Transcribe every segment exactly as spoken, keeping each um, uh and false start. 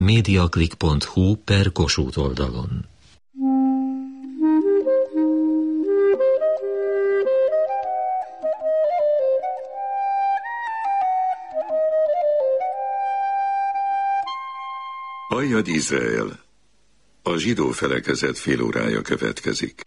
mediaclick pont hu per Kossuth oldalon. Halljad Izrael! A zsidó felekezet félórája következik.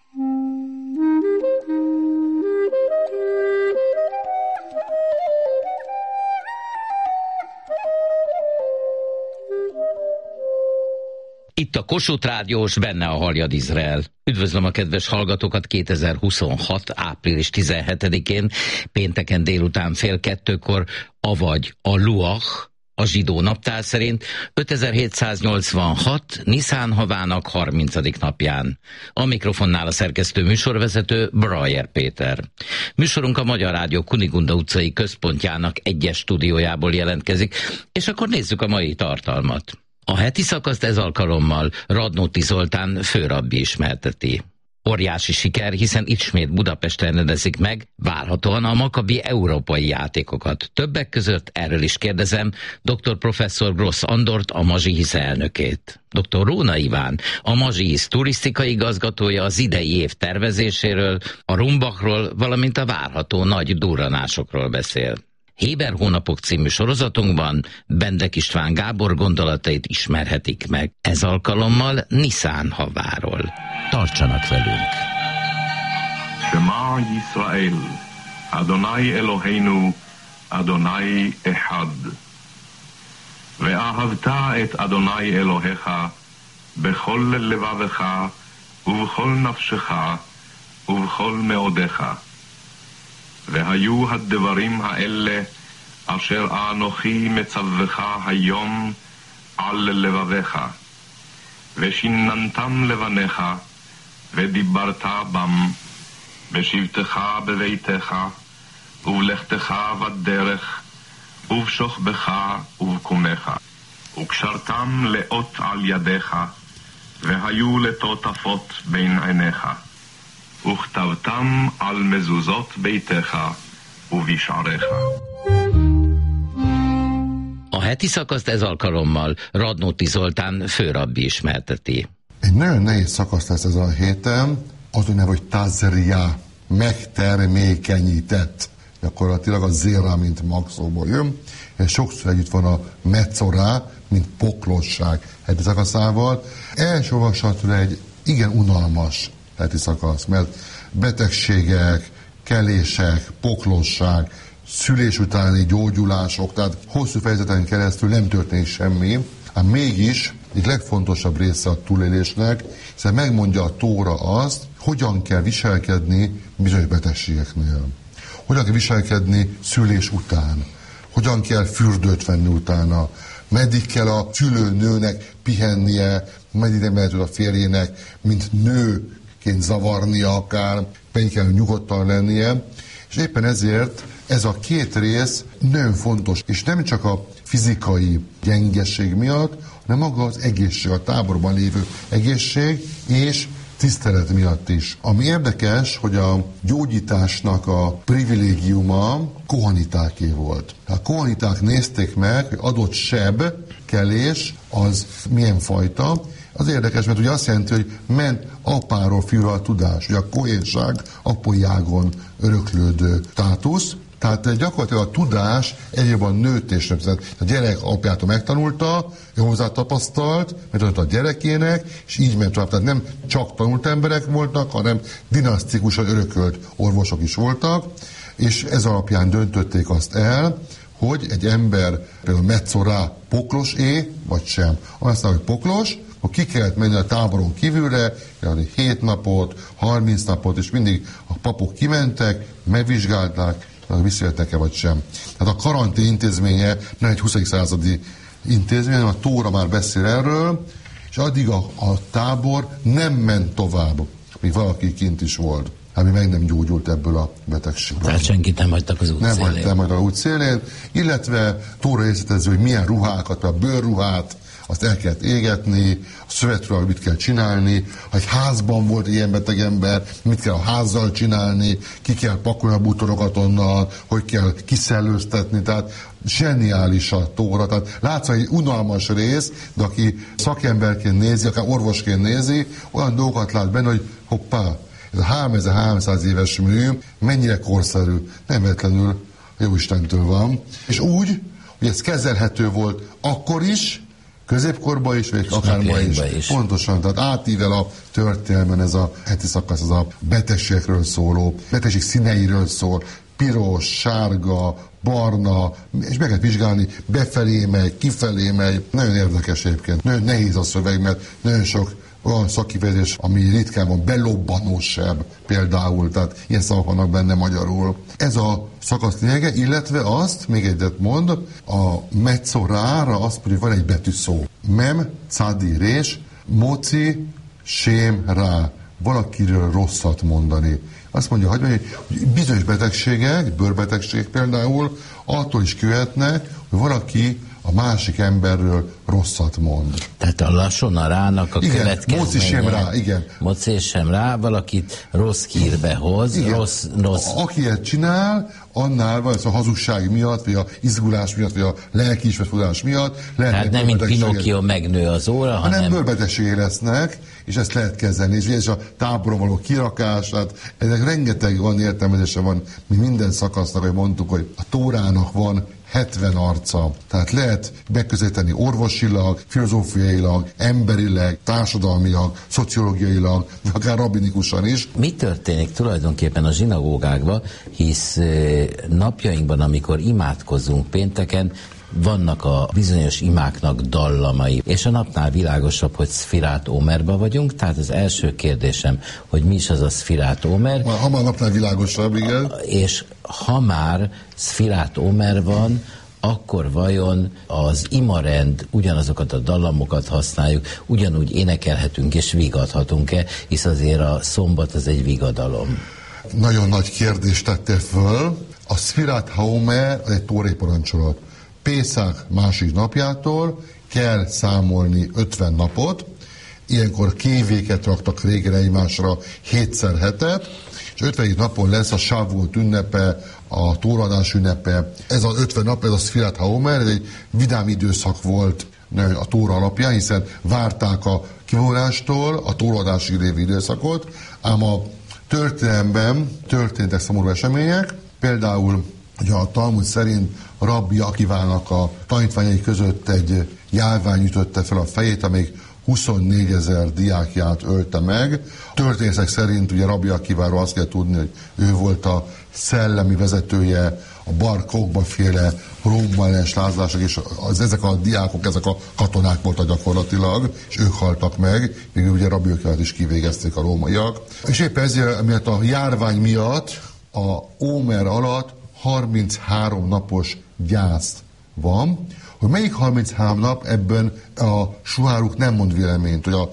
Itt a Kossuth Rádiós, benne a Halljad Izrael. Üdvözlöm a kedves hallgatókat kétezer-huszonhat. április tizenhetedikén, pénteken délután fél kettőkor, avagy a Luach, a zsidó naptár szerint ötezer-hétszáznyolcvanhat Niszán havának harmincadik napján. A mikrofonnál a szerkesztő műsorvezető Brajer Péter. Műsorunk a Magyar Rádió Kunigunda utcai központjának egyes stúdiójából jelentkezik, és akkor nézzük a mai tartalmat. A heti szakaszt ez alkalommal Radnóti Zoltán főrabbi ismerteti. Óriási siker, hiszen ismét Budapesten rendezik meg várhatóan a Makabi európai játékokat. Többek között erről is kérdezem dr. professzor Grossz Andort, a Mazsihisz elnökét. dr. Róna Iván, a Mazsihisz turisztikai igazgatója az idei év tervezéséről, a Rumbachról, valamint a várható nagy durranásokról beszél. Héber hónapok című sorozatunkban Bendek István Gábor gondolatait ismerhetik meg. Ez alkalommal Niszán haváról. Tartsanak velünk! Shema Yisrael, Adonai Eloheinu, Adonai Echad. Ve'ahavta et Adonai Elohecha, bechol levavecha, uvechol nafshecha, uvechol meodecha. והיו הדברים האלה אשר אנוכי מצווך היום על לבביך, ושיננתם לבניך, ודיברת בם, בשבתך בביתך, ובלכתך בדרך, ובשוכבך ובקומך, וקשרתם לאות על ידיך, והיו לטוטפות בין עיניך. וכתבתם על מזוזות ביתך ובשעריך. A heti szakaszt ez alkalommal Radnóti Zoltán főrabbi ismerteti. Egy nagyon nehéz szakasz lesz ez a héten, az a neve, hogy tazria, megtermékenyített. Gyakorlatilag a zéra, mint magszóból jön, és sokszor együtt van a metzorá, mint poklosság heti szakaszával. Első olvasatra egy igen unalmas heti szakasz, mert betegségek, kelések, poklosság, szülés utáni gyógyulások, tehát hosszú fejezeten keresztül nem történik semmi, ám mégis egy legfontosabb része a túlélésnek, hiszen megmondja a Tóra azt, hogyan kell viselkedni bizonyos betegségeknél. Hogyan kell viselkedni szülés után. Hogyan kell fürdőt venni utána. Meddig kell a szülőnőnek pihennie, meddig nem lehet a férjének, mint nőként zavarnia akár, pedig kell nyugodtan lennie. És éppen ezért ez a két rész nagyon fontos, és nem csak a fizikai gyengeség miatt, hanem maga az egészség, a táborban lévő egészség és tisztelet miatt is. Ami érdekes, hogy a gyógyításnak a privilégiuma kohanitáké volt. A kohaniták nézték meg, hogy adott seb, kelés, az milyen fajta. Az érdekes, mert ugye azt jelenti, hogy ment apáról fiúra a tudás, hogy a kohénság apoi ágon öröklődő státusz. Tehát gyakorlatilag a tudás egyébben nőtt és nőtt. A gyerek apjától megtanulta, hozzá tapasztalt, mert a gyerekének, és így ment tovább. Tehát nem csak tanult emberek voltak, hanem dinasztikusan örökölt orvosok is voltak, és ez alapján döntötték azt el, hogy egy ember például metzorá poklos-é, vagy sem. Aztán, hogy poklos, akkor ki kellett menni a táboron kívülre, hét napot, harminc napot, és mindig a papok kimentek, megvizsgálták, visszajöttek-e vagy sem. Tehát a karantén intézménye nem egy huszadik századi intézmény, hanem a Tóra már beszél erről, és addig a, a tábor nem ment tovább, még valaki kint is volt, ami meg nem gyógyult ebből a betegségből. Tehát senkit nem hagytak az út nem szélén. Nem hagytak az út szélén, illetve Tóra részletező, hogy milyen ruhákat, a bőrruhát, azt el kellett égetni, a szövetről mit kell csinálni, ha egy házban volt ilyen beteg ember, mit kell a házzal csinálni, ki kell pakolni a bútorokat onnan, hogy kell kiszellőztetni, tehát zseniális a tóra, tehát látsz, egy unalmas rész, de aki szakemberként nézi, akár orvosként nézi, olyan dolgokat lát benne, hogy hoppá, ez a háromezer-háromszáz éves mű mennyire korszerű, nem véletlenül Jóistentől van, és úgy, hogy ez kezelhető volt akkor is, középkorban is, vagy akár ma is. is. Pontosan, tehát átível a történelmen ez a heti szakasz, az a betegségekről szóló, betegség színeiről szól, piros, sárga, barna, és meg kell vizsgálni, befelé megy, kifelé megy. Nagyon érdekes egyébként, nagyon nehéz a szöveg, mert nagyon sok olyan szakkifejezés, ami ritkán van, belobbanósebb például, tehát ilyen szavak vannak benne magyarul. Ez a szakasz lényege, illetve azt, még egyet mond, a mezzorára azt mondja, van egy betűszó. Mem, cadi, rés, moci, sém, rá. Valakiről rosszat mondani. Azt mondja, hogy bizonyos betegségek, bőrbetegség például, attól is követnek, hogy valaki a másik emberről rosszat mond. Tehát a lasona rának a igen, következménye. Moci sem rá, igen. Moci sem rá, valakit rossz hírbe hoz, igen. rossz, rossz... A, aki ilyet csinál, annál van, ez a hazugság miatt, vagy a izgulás miatt, vagy a lelkiismeretfogás miatt. Tehát nem, mint Pinocchio megnő az óra, hanem... hanem bőrbetegségé lesznek, és ezt lehet kezelni. És ez a táboron való kirakás, hát ennek rengeteg van értelmezése van, mi minden szakasznak, hogy mondtuk, hogy a Tórának van hetven arca. Tehát lehet megközelíteni orvosilag, filozófiailag, emberileg, társadalmilag, szociológiailag, vagy akár rabinikusan is. Mi történik tulajdonképpen a zsinagógákban, hisz napjainkban, amikor imádkozunk pénteken, vannak a bizonyos imáknak dallamai, és a napnál világosabb, hogy Szfirát Ómerba vagyunk, tehát az első kérdésem, hogy mi is az a Szfirát Ómer. Ha már napnál világosabb, igen. És ha már Szfirát Ómer van, akkor vajon az imarend ugyanazokat a dallamokat használjuk, ugyanúgy énekelhetünk és vigadhatunk-e, hisz azért a szombat az egy vigadalom. Nagyon nagy kérdést tettél föl. A Szfirát Haomer az egy tórai parancsolat. Pészák másik napjától kell számolni ötven napot, ilyenkor kévéket raktak régen egymásra hétszer hetet, és ötvenedik napon lesz a Sávult ünnepe, a Tóraadás ünnepe. Ez az ötven nap, ez a Szfirát Haomer, ez egy vidám időszak volt a Tóra alapján, hiszen várták a kivonulástól a Tóraadásig lévő időszakot, ám a történelemben történtek szomorú események, például hogy a Talmud szerint Rabbi Akivának a tanítványai között egy járvány ütötte fel a fejét, amelyik huszonnégyezer diákját ölte meg. Történészek szerint ugye Rabbi Akiváról azt kell tudni, hogy ő volt a szellemi vezetője a Bar Kokhba féle Róma ellenes lázadások, és az, ezek a diákok, ezek a katonák voltak gyakorlatilag, és ők haltak meg, még ugye Rabbi Akivát is kivégezték a rómaiak. És épp ezért, miatt a járvány miatt a Ómer alatt harminchárom napos gyász van, hogy melyik harminchárom nap, ebben a suháruk nem mond véleményt, hogy a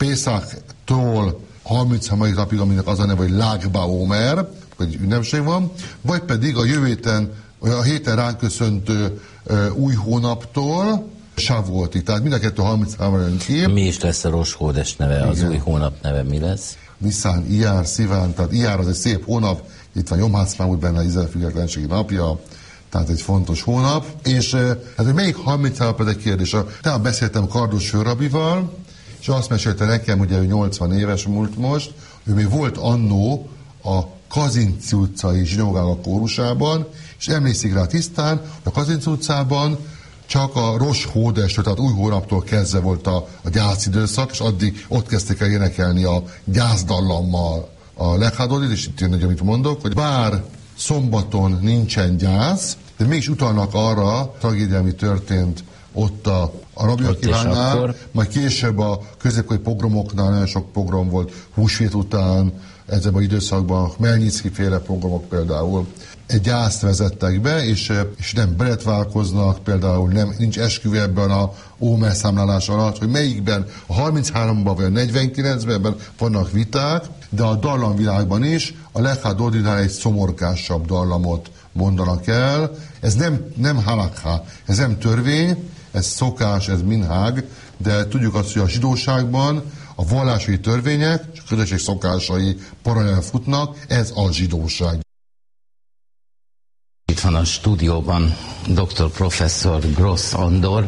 Pészáktól harminchárom napig, aminek az a neve, hogy Lágba Ómer, hogy ünnepség van, vagy pedig a jövő héten, vagy a héten ránk köszöntő új hónaptól Shavuotig, tehát mind a kettő harminchárom jön ki. Mi is lesz a Rosh Hodesh neve, igen. Az új hónap neve mi lesz? Niszán, Iyár, Sziván, tehát Iyár az egy szép hónap, itt van Jom HaTzmaut benne, Izrael függetlenségi napja, tehát egy fontos hónap, és hát, hogy melyik harminchárom nap, ez egy kérdés. Tehát beszéltem Kardos főrabival, és azt mesélte nekem, ugye ő nyolcvan éves múlt most, ő még volt annó a Kazinci utcai zsinagóga kórusában, és emlékszik rá tisztán, hogy a Kazinci utcában csak a Rosh Hodesh, tehát új hónaptól kezdve volt a, a gyászidőszak, és addig ott kezdték el énekelni a gyászdallammal a Lechadodit, és itt jön, hogy amit mondok, hogy bár szombaton nincsen gyász, de mégis utalnak arra a tragédia, ami történt ott a, a Rabbi Akivánál, majd később a középkori pogromoknál nagyon sok pogrom volt, húsvét után, ezzel az időszakban, Melnyicki féle pogromok például, egy gyászt vezettek be, és, és nem beletválkoznak, például nem, nincs esküvő ebben a Ómer számlálás alatt, hogy melyikben, a harminchárom-ban vagy a negyvenkilencben vannak viták, de a dallamvilágban is a Lechadodinál egy szomorkásabb dallamot mondanak el. Ez nem, nem halakha, ez nem törvény, ez szokás, ez minhág, de tudjuk azt, hogy a zsidóságban a vallási törvények és a közösség szokásai paralel futnak, ez a zsidóság. Itt van a stúdióban doktor professzor Gross Andor,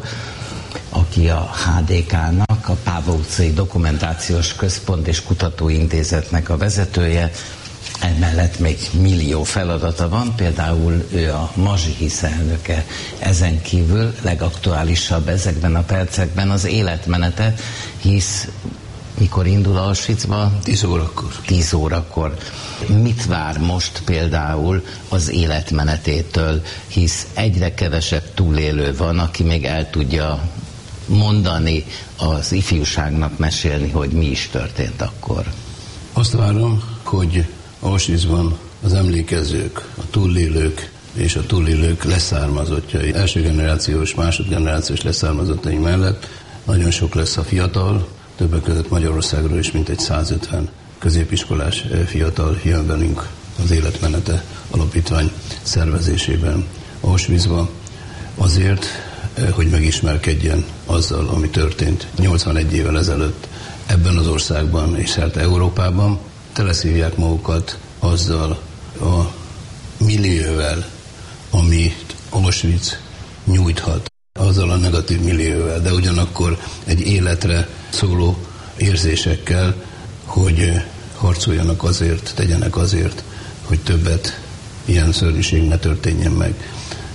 aki a há dé ká-nak, a Páva utcai Dokumentációs Központ és Kutatóintézetnek a vezetője. Emellett még millió feladata van, például ő a Mazsihisz elnöke. Ezen kívül legaktuálisabb ezekben a percekben az életmenete, hisz mikor indul Auschwitzba? Tíz órakor. Tíz órakor. Mit vár most például az életmenetétől, hisz egyre kevesebb túlélő van, aki még el tudja mondani, az ifjúságnak mesélni, hogy mi is történt akkor. Azt várom, hogy Auschwitzban az emlékezők, a túlélők és a túlélők leszármazottjai, első generációs, másodgenerációs leszármazottai mellett nagyon sok lesz a fiatal, többek között Magyarországról is mintegy százötven középiskolás fiatal jön velünk az Életmenete Alapítvány szervezésében Auschwitzba, azért, hogy megismerkedjen azzal, ami történt nyolcvanegy évvel ezelőtt ebben az országban és szerte Európában. Teleszívják magukat azzal a millióvel, amit Auschwitz nyújthat, azzal a negatív millióvel, de ugyanakkor egy életre szóló érzésekkel, hogy harcoljanak azért, tegyenek azért, hogy többet ilyen szörnyűség ne történjen meg.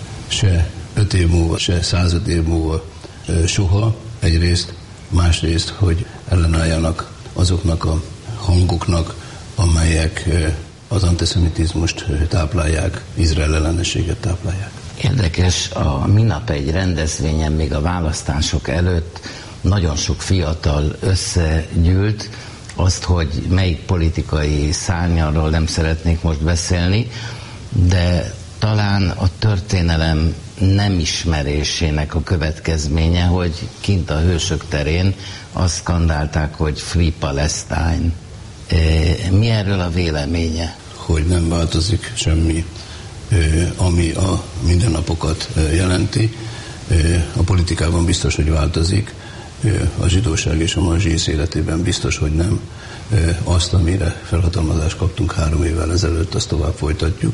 Se öt év múlva, se százöt év múlva soha egyrészt, másrészt, hogy ellenálljanak azoknak a hangoknak, amelyek az antiszemitizmust táplálják, Izrael ellenességet táplálják. Érdekes, a minap egy rendezvényen, még a választások előtt nagyon sok fiatal összegyűlt, azt, hogy melyik politikai szárnyalról nem szeretnék most beszélni, de talán a történelem nem ismerésének a következménye, hogy kint a Hősök terén azt skandálták, hogy Free Palestine. Mi erről a véleménye? Hogy nem változik semmi, ami a mindennapokat jelenti. A politikában biztos, hogy változik, a zsidóság és a Mazsihisz életében biztos, hogy nem. Azt, amire felhatalmazást kaptunk három évvel ezelőtt, azt tovább folytatjuk,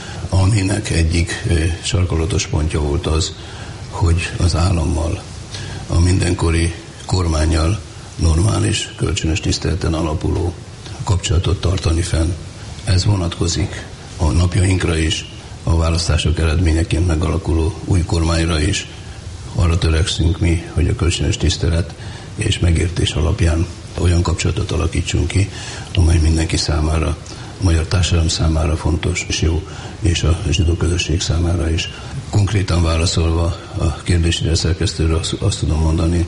aminek egyik sarkalatos pontja volt az, hogy az állammal, a mindenkori kormánnyal normális, kölcsönös tiszteleten alapuló kapcsolatot tartani fenn. Ez vonatkozik a napjainkra is, a választások eredményeként megalakuló új kormányra is. Arra törekszünk mi, hogy a kölcsönös tisztelet és megértés alapján olyan kapcsolatot alakítsunk ki, amely mindenki számára, a magyar társadalom számára fontos és jó, és a zsidó közösség számára is. Konkrétan válaszolva a kérdésére, szerkesztőről azt, azt tudom mondani,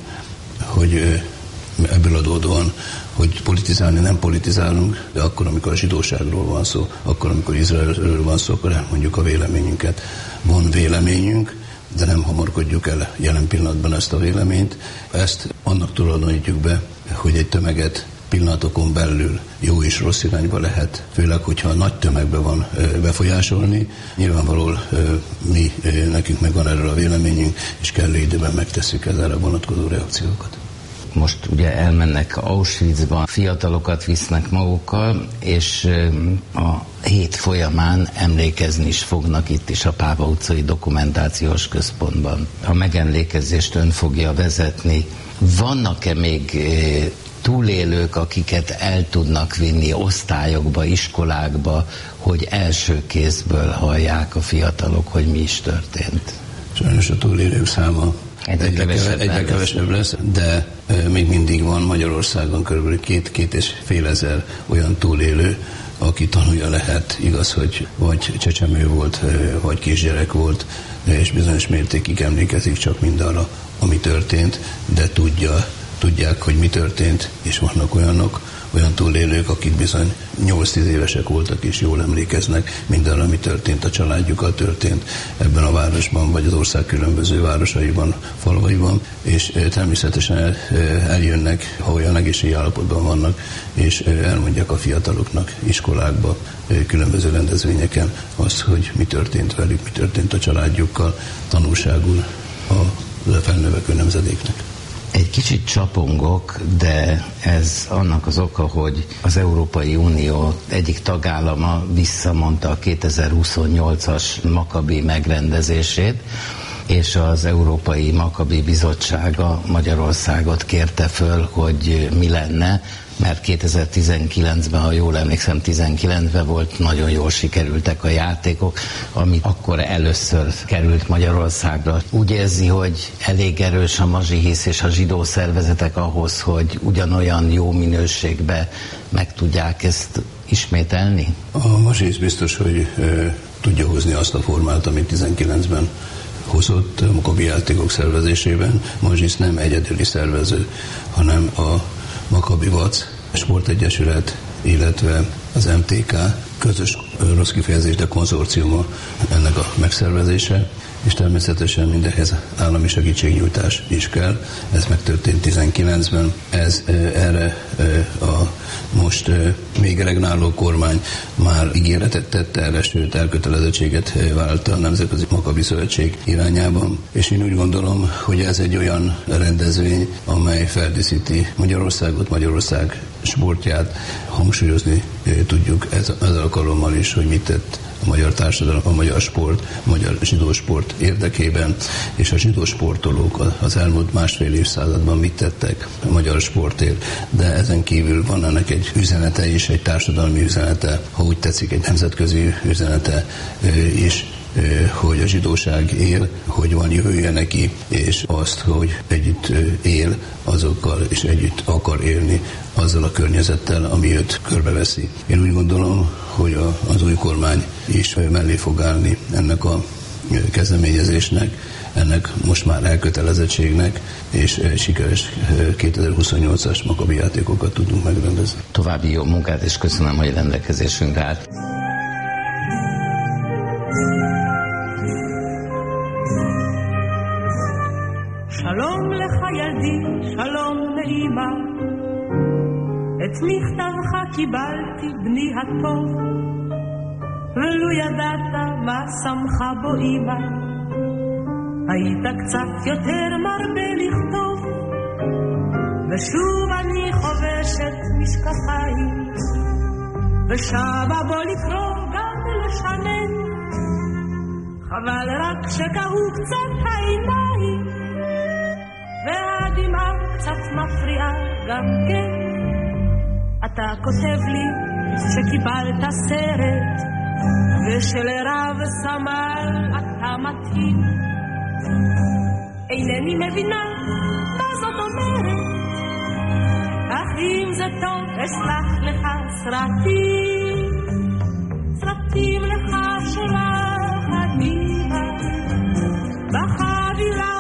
hogy ebből adódóan, hogy politizálni nem politizálunk, de akkor, amikor a zsidóságról van szó, akkor, amikor Izraelről van szó, akkor elmondjuk a véleményünket. Van véleményünk, de nem hamorkodjuk el jelen pillanatban ezt a véleményt. Ezt annak tulajdonítjuk be, hogy egy tömeget pillanatokon belül jó és rossz irányba lehet, főleg, hogyha nagy tömegben van befolyásolni. Nyilvánvalóan mi, nekünk megvan erről a véleményünk, és kellő időben megtesszük erre vonatkozó reakciókat. Most ugye elmennek Auschwitzba, fiatalokat visznek magukkal, és a hét folyamán emlékezni is fognak itt is a Páva utcai Dokumentációs Központban. A megemlékezést ön fogja vezetni. Vannak-e még túlélők, akiket el tudnak vinni osztályokba, iskolákba, hogy első kézből hallják a fiatalok, hogy mi is történt? Sajnos a túlélők száma egyre, egyre kevesebb, egyre kevesebb lesz, de e, még mindig van Magyarországon körülbelül két, két és fél ezer olyan túlélő, aki tanulja lehet. Igaz, hogy vagy csecsemő volt, vagy kisgyerek volt, és bizonyos mértékig emlékezik csak mindarra, ami történt, de tudja, tudják, hogy mi történt, és vannak olyanok, olyan túlélők, akik bizony nyolc-tíz évesek voltak, és jól emlékeznek mindarra, ami történt, a családjukkal történt ebben a városban, vagy az ország különböző városaiban, falvaiban, és természetesen eljönnek, ha olyan egészségi állapotban vannak, és elmondják a fiataloknak iskolákba, különböző rendezvényeken azt, hogy mi történt velük, mi történt a családjukkal, tanulságul a felnövekvő nemzedéknek. Egy kicsit csapongok, de ez annak az oka, hogy az Európai Unió egyik tagállama visszamondta a kétezer-huszonnyolcas Makabi megrendezését, és az Európai Makabi Bizottsága Magyarországot kérte föl, hogy mi lenne, mert kétezer-tizenkilencben, ha jól emlékszem, tizenkilencben volt, nagyon jól sikerültek a játékok, ami akkor először került Magyarországra. Úgy érzi, hogy elég erős a mazsihisz és a zsidó szervezetek ahhoz, hogy ugyanolyan jó minőségbe meg tudják ezt ismételni? A mazsihisz biztos, hogy e, tudja hozni azt a formát, amit tizenkilencben hozott a Makabi játékok szervezésében. Mazsihisz nem egyedüli szervező, hanem a Makabi Vac Sportegyesület, illetve az em té ká közös, rossz kifejezés, de konzorciuma ennek a megszervezése, és természetesen mindehhez állami segítségnyújtás is kell. Ez megtörtént tizenkilencben. Ez erre a most még regnáló kormány már ígéretet tette erre, sőt elkötelezettséget vállalt a Nemzetközi Makabi Szövetség irányában. És én úgy gondolom, hogy ez egy olyan rendezvény, amely feldíszíti Magyarországot, Magyarország sportját. Hangsúlyozni tudjuk ez, ez alkalommal is, hogy mit tett a magyar társadalom, a magyar sport, a magyar zsidó sport érdekében, és a zsidó sportolók az elmúlt másfél évszázadban mit tettek a magyar sportért, de ezen kívül van ennek egy üzenete is, egy társadalmi üzenete, ha úgy tetszik, egy nemzetközi üzenete is, hogy a zsidóság él, hogy van jövője neki, és azt, hogy együtt él azokkal, és együtt akar élni azzal a környezettel, ami őt körbeveszi. Én úgy gondolom, hogy a, az új kormány is mellé fog állni ennek a kezdeményezésnek, ennek most már elkötelezettségnek, és sikeres kétezer-huszonnyolcas Makabi játékokat tudunk megrendezni. További jó munkát, és köszönöm, hogy rendelkezésünkre állt. שלום לך ילדי, שלום לאמא, את מכתבך קיבלתי בני הטוב, ולו ידעת מה שמחה בו אמא, היית קצת יותר מרבה לכתוב, ושוב אני חובשת משקפיים, ושבה בו לקרוא גם לשנן, חבל רק שקהו קצת העיניים, והדמעה קצת מפריעה גם כן. אתה כותב לי שקיבלת סרט, ושלרב סמל אתה מתאים. אינני מבינה מה זאת אומרת, אך אם זה טוב אסלח לך סרטים, סרטים לך שלך הדימה, בחבילה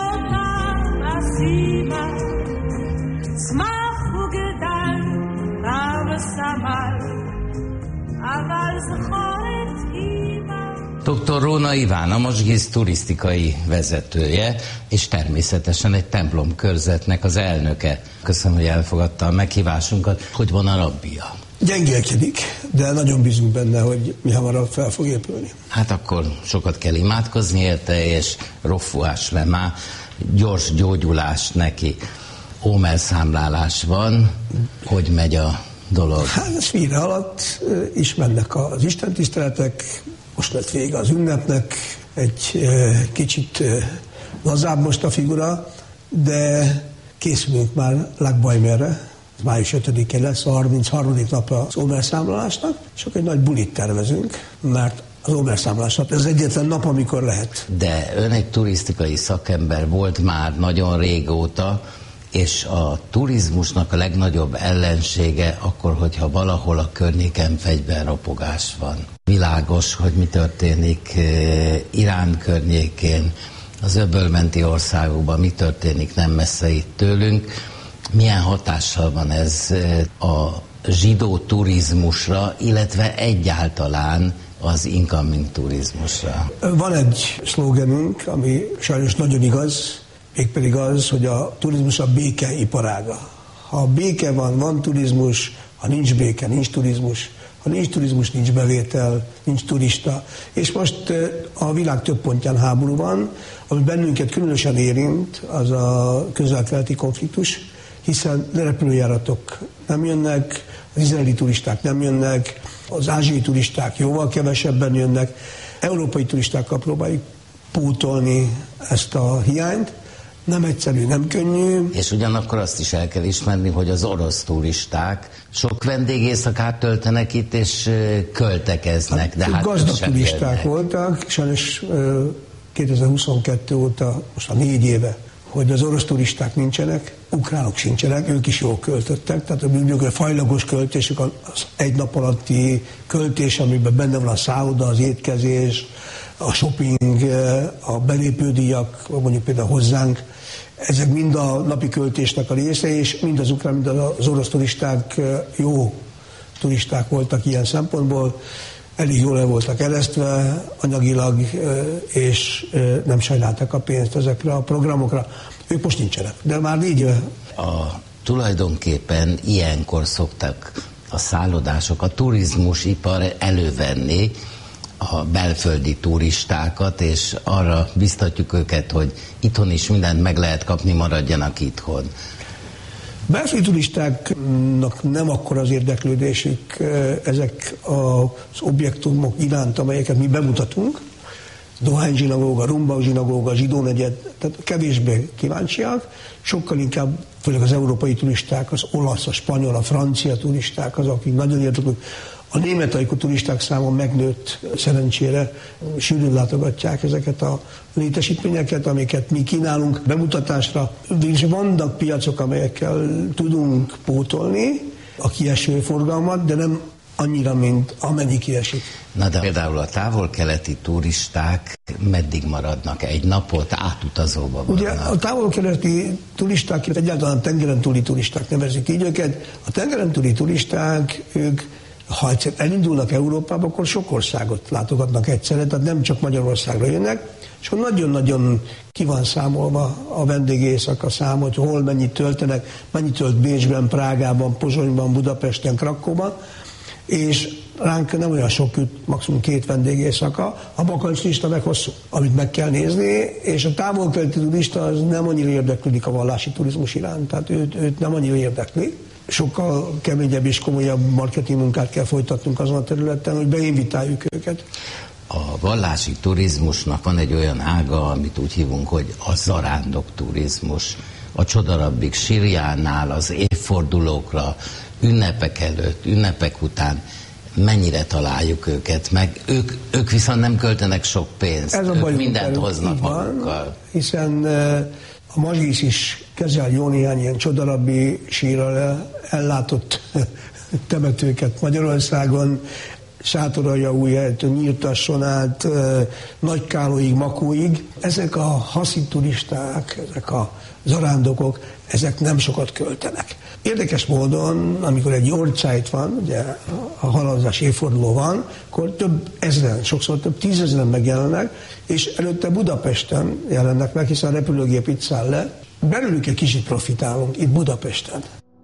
סיבה, צמח וגדל, רב סמל, אבל זכור את אמא. doktor Róna Iván, a mazsihisz turisztikai vezetője, és természetesen egy templom körzetnek az elnöke. Köszönöm, hogy elfogadta a meghívásunkat. Hogy van a rabbia? Gyengélkedik, de nagyon bízunk benne, hogy mi hamarabb fel fog épülni. Hát akkor sokat kell imádkozni érte, és rofuás lemá, gyors gyógyulás neki. Ómelszámlálás van, hogy megy a dolog? Hát ez félre alatt is mennek az istentiszteletek, most lett vége az ünnepnek, egy kicsit lazább most a figura, de készülünk már Lagbajmerre, május ötödikén lesz a harmincharmadik napra az ómelszámlálásnak, és akkor egy nagy bulit tervezünk, mert az ómelszámlálás nap, ez az egyetlen nap, amikor lehet. De ön egy turisztikai szakember volt már nagyon régóta, és a turizmusnak a legnagyobb ellensége akkor, hogyha valahol a környéken fegyverropogás van. Világos, hogy mi történik Irán környékén, az öbölmenti országokban, mi történik nem messze itt tőlünk. Milyen hatással van ez a zsidó turizmusra, illetve egyáltalán az incoming turizmusra? Van egy szlógenünk, ami sajnos nagyon igaz, mégpedig az, hogy a turizmus a béke iparága. Ha béke van, van turizmus, ha nincs béke, nincs turizmus, ha nincs turizmus, nincs bevétel, nincs turista. És most a világ több pontján háború van, Ami bennünket különösen érint, az a közel-keleti konfliktus, hiszen repülőjáratok nem jönnek, az izraeli turisták nem jönnek, az ázsiai turisták jóval kevesebben jönnek, európai turistákkal próbáljuk pótolni ezt a hiányt. Nem egyszerű, nem könnyű. És ugyanakkor azt is el kell ismerni, hogy az orosz turisták sok vendégészakát töltenek itt, és költekeznek. De hát gazdag turisták jönnek. Voltak, sajnos kétezer-huszonkettő óta, most a négy éve, hogy az orosz turisták nincsenek, ukránok sincsenek, ők is jól költöttek, tehát a fajlagos költésük, az egy nap alatti költés, amiben benne van a szálloda, az étkezés, a shopping, a belépődíjak, mondjuk például hozzánk, ezek mind a napi költésnek a része, és mind az ukrán, mind az orosz turisták jó turisták voltak ilyen szempontból, elég jól el voltak eresztve anyagilag, és nem sajnálták a pénzt ezekre a programokra. Ők most nincsenek, de már négy éve. A, tulajdonképpen ilyenkor szoktak a szállodások, a turizmusipar elővenni a belföldi turistákat, és arra biztatjuk őket, hogy itthon is mindent meg lehet kapni, maradjanak itthon. Belföldi turistáknak nem akkor az érdeklődésük ezek az objektumok iránt, amelyeket mi bemutatunk, Dohány zsinagóga, Rumbau zsinagóga, Zsidó negyed, tehát kevésbé kíváncsiak, sokkal inkább, főleg az európai turisták, az olasz, a spanyol, a francia turisták, azok, akik nagyon érdeklődnek. A német ajkú turisták száma megnőtt szerencsére, sűrűn látogatják ezeket a létesítményeket, amiket mi kínálunk bemutatásra. És vannak piacok, amelyekkel tudunk pótolni a kieső forgalmat, de nem annyira, mint amennyi kiesik. Na de például a távol-keleti turisták meddig maradnak? Egy napot átutazóba vannak? Ugye a távol-keleti turisták, egyáltalán tengeren túli turisták nevezik így őket. A tengeren túli turisták, ők ha egyszer elindulnak Európába, akkor sok országot látogatnak egyszerre, tehát nem csak Magyarországra jönnek, és akkor nagyon-nagyon ki van számolva a vendégészaka szám, hogy hol mennyit töltenek, mennyit tölt Bécsben, Prágában, Pozsonyban, Budapesten, Krakkóban, és ránk nem olyan sok jut, maximum két vendégészaka, a bakancslista meg hosszú, amit meg kell nézni, és a távol-keleti turista az nem annyira érdeklődik a vallási turizmus iránt, tehát őt, őt nem annyira érdekli. Sokkal keményebb és komolyabb marketing munkát kell folytatnunk azon a területen, hogy beinvitáljuk őket. A vallási turizmusnak van egy olyan ága, amit úgy hívunk, hogy a zarándok turizmus. A Csodarabbik Sirjánál, az évfordulókra, ünnepek előtt, ünnepek után mennyire találjuk őket, meg ők, ők viszont nem költenek sok pénzt, Ez a ők mindent hoznak van, magukkal. Hiszen a Mazsisz is kezel jó néhány ilyen Csodarabbi sírral ellátott temetőket Magyarországon, Sátoraljaújhelytől Nyírtasson át, Nagykállóig, Makóig. Ezek a haszid turisták, ezek a zarándokok, ezek nem sokat költenek. Érdekes módon, amikor egy Yorkshire van, ugye a halálozási évforduló van, akkor több ezren, sokszor több tízezren megjelennek, és előtte Budapesten jelennek meg, hiszen a repülőgép itt száll le. Belőlük egy kicsit profitálunk itt Budapesten.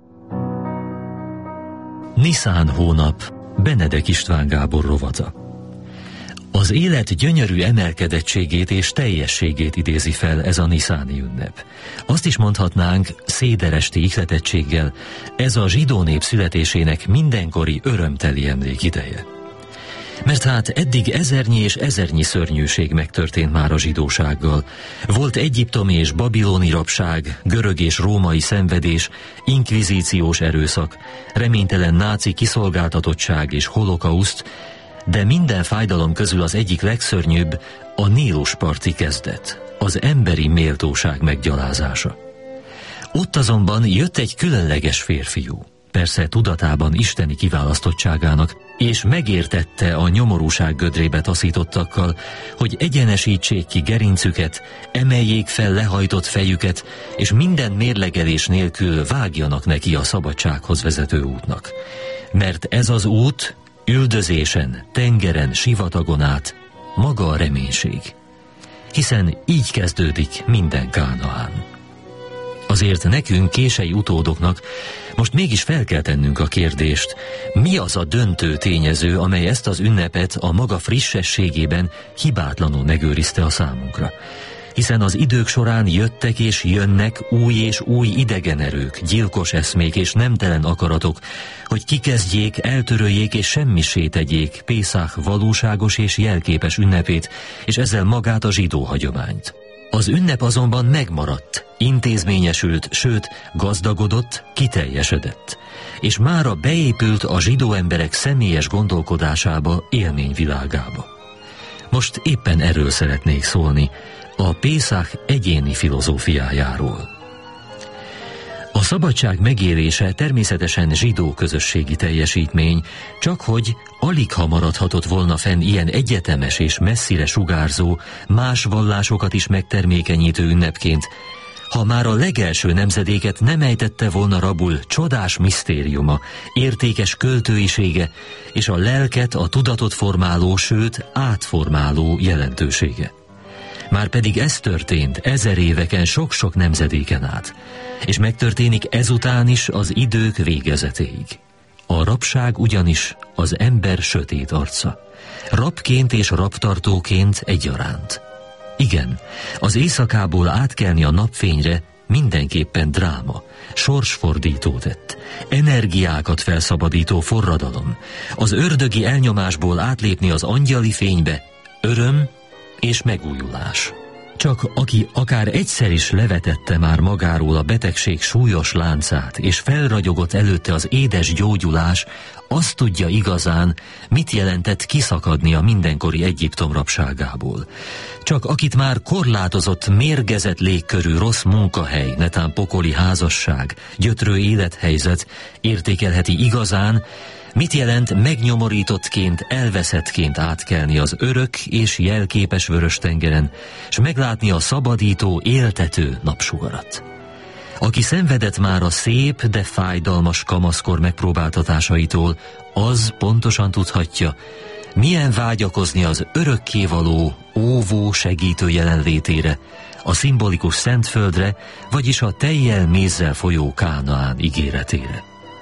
Niszán hónap, Benedek István Gábor rovata. Az élet gyönyörű emelkedettségét és teljességét idézi fel ez a niszáni ünnep. Azt is mondhatnánk, széderesti ihletettséggel, ez a zsidó nép születésének mindenkori örömteli emlékideje. Mert hát eddig ezernyi és ezernyi szörnyűség megtörtént már a zsidósággal. Volt egyiptomi és babiloni rabság, görög és római szenvedés, inkvizíciós erőszak, reménytelen náci kiszolgáltatottság és holokauszt, de minden fájdalom közül az egyik legszörnyűbb a Nílusparti kezdet, az emberi méltóság meggyalázása. Ott azonban jött egy különleges férfiú, persze tudatában isteni kiválasztottságának, és megértette a nyomorúság gödrébe taszítottakkal, hogy egyenesítsék ki gerincüket, emeljék fel lehajtott fejüket, és minden mérlegelés nélkül vágjanak neki a szabadsághoz vezető útnak. Mert ez az út üldözésen, tengeren, sivatagon át maga a reménység. Hiszen így kezdődik minden Kánaán. Azért nekünk, kései utódoknak most mégis fel kell tennünk a kérdést, mi az a döntő tényező, amely ezt az ünnepet a maga frissességében hibátlanul megőrizte a számunkra. hiszen az idők során jöttek és jönnek új és új idegen erők, gyilkos eszmék és nemtelen akaratok, hogy kikezdjék, eltöröljék és semmissé tegyék Pészach valóságos és jelképes ünnepét, és ezzel magát a zsidó hagyományt. Az ünnep azonban megmaradt, intézményesült, sőt, gazdagodott, kiteljesedett, és mára beépült a zsidó emberek személyes gondolkodásába, élményvilágába. Most éppen erről szeretnék szólni, a Pészach egyéni filozófiájáról. A szabadság megélése természetesen zsidó közösségi teljesítmény, csakhogy alig ha maradhatott volna fenn ilyen egyetemes és messzire sugárzó, más vallásokat is megtermékenyítő ünnepként, ha már a legelső nemzedéket nem ejtette volna rabul csodás misztériuma, értékes költőisége és a lelket, a tudatot formáló, sőt átformáló jelentősége. Márpedig ez történt ezer éveken, sok-sok nemzedéken át, és megtörténik ezután is az idők végezetéig. A rabság ugyanis az ember sötét arca, rabként és rabtartóként egyaránt. Igen, az éjszakából átkelni a napfényre mindenképpen dráma, sorsfordító tett, energiákat felszabadító forradalom, az ördögi elnyomásból átlépni az angyali fénybe, öröm és megújulás. Csak aki akár egyszer is levetette már magáról a betegség súlyos láncát, és felragyogott előtte az édes gyógyulás, azt tudja igazán, mit jelentett kiszakadni a mindenkori Egyiptom rabságából. Csak akit már korlátozott, mérgezett légkörű rossz munkahely, netán pokoli házasság, gyötrő élethelyzet értékelheti igazán, mit jelent megnyomorítottként, elveszettként átkelni az örök és jelképes Vörös-tengeren, s meglátni a szabadító, éltető napsugarat. Aki szenvedett már a szép, de fájdalmas kamaszkor megpróbáltatásaitól, az pontosan tudhatja, milyen vágyakozni az örökkévaló, óvó, segítő jelenlétére, a szimbolikus Szentföldre, vagyis a tejjel mézzel folyó Kánaán ígéretére.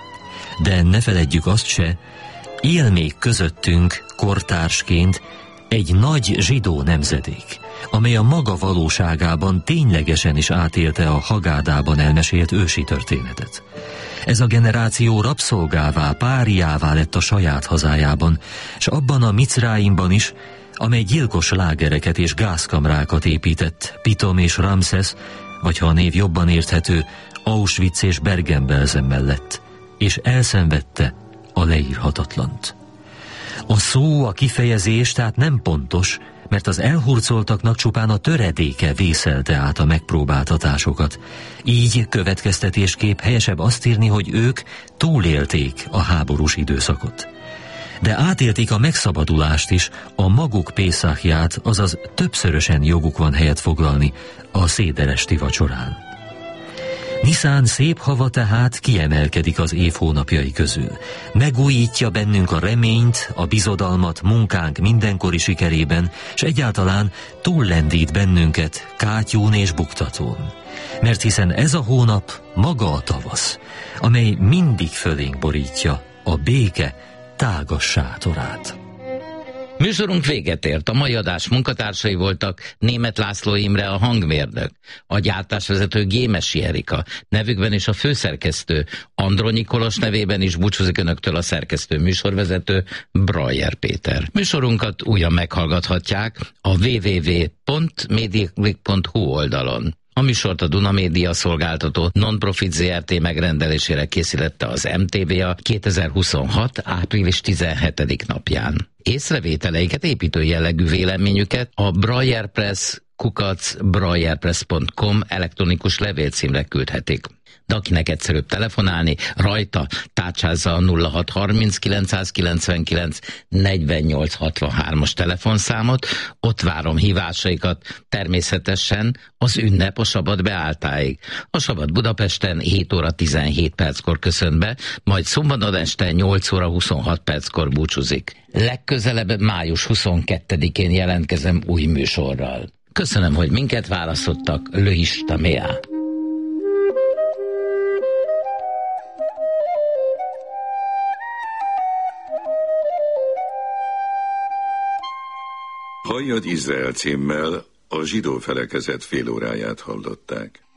De ne feledjük azt se, él még közöttünk kortársként egy nagy zsidó nemzedék, amely a maga valóságában ténylegesen is átélte a Hagádában elmesélt ősi történetet. Ez a generáció rabszolgává, páriává lett a saját hazájában, s abban a Micráimban is, amely gyilkos lágereket és gázkamrákat épített Pitom és Ramszesz, vagy ha a név jobban érthető, Auschwitz és Bergen-Belsen mellett, és elszenvedte a leírhatatlant. A szó, a kifejezés tehát nem pontos, mert az elhurcoltaknak csupán a töredéke vészelte át a megpróbáltatásokat. Így következtetésképp helyesebb azt írni, hogy ők túlélték a háborús időszakot. De átélték a megszabadulást is, a maguk Pészachját, azaz többszörösen joguk van helyet foglalni a széderesti vacsorán. Niszán szép hava tehát kiemelkedik az év hónapjai közül. Megújítja bennünk a reményt, a bizodalmat munkánk mindenkori sikerében, s egyáltalán túllendít bennünket kátyún és buktatón. Mert hiszen ez a hónap maga a tavasz, amely mindig fölénk borítja a béke tágas sátorát. Műsorunk véget ért. A mai adás munkatársai voltak Németh László Imre, a hangmérnök, a gyártásvezető Gémesi Erika, nevükben is a főszerkesztő, Andronyi Kolos nevében is búcsúzik önöktől a szerkesztő műsorvezető, Brajer Péter. Műsorunkat újra meghallgathatják a double-u double-u double-u pont mediaclick pont hu oldalon. A műsort a Duna Média szolgáltató Non-Profit zé er té megrendelésére készítette az em té vé a kétezer-huszonhat. április tizenhetedike napján. Észrevételeiket, építő jellegű véleményüket a brajerpress kukac brajerpress pont com elektronikus levélcímre küldhetik. De akinek egyszerűbb telefonálni, rajta tárcsázza a nulla hat harminc kilencszázkilencvenkilenc negyvennyolc hatvanhárom-as telefonszámot, ott várom hívásaikat, természetesen az ünnep a Sabat beálltáig. A Sabat Budapesten hét óra tizenhét perckor köszönt be, majd szombaton este nyolc óra huszonhat perckor búcsúzik. Legközelebb május huszonkettedikén jelentkezem új műsorral. Köszönöm, hogy minket választottak, Löhista Mea. Halljad Izrael címmel A zsidó felekezet félóráját hallották.